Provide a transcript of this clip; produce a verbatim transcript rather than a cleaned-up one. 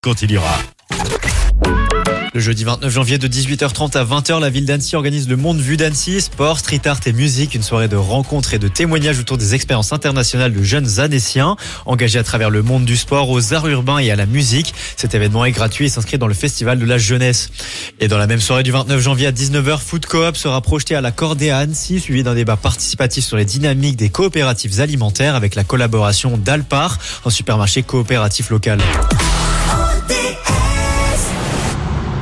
quand il ira. Le jeudi vingt-neuf janvier de dix-huit heures trente à vingt heures, la ville d'Annecy organise le Monde Vu d'Annecy, sport, street art et musique, une soirée de rencontres et de témoignages autour des expériences internationales de jeunes Annéciens, engagés à travers le monde du sport, aux arts urbains et à la musique. Cet événement est gratuit et s'inscrit dans le festival de la jeunesse. Et dans la même soirée du vingt-neuf janvier à dix-neuf heures, Food Coop sera projeté à la Cordée à Annecy, suivi d'un débat participatif sur les dynamiques des coopératives alimentaires avec la collaboration d'Alpar, un supermarché coopératif local. O D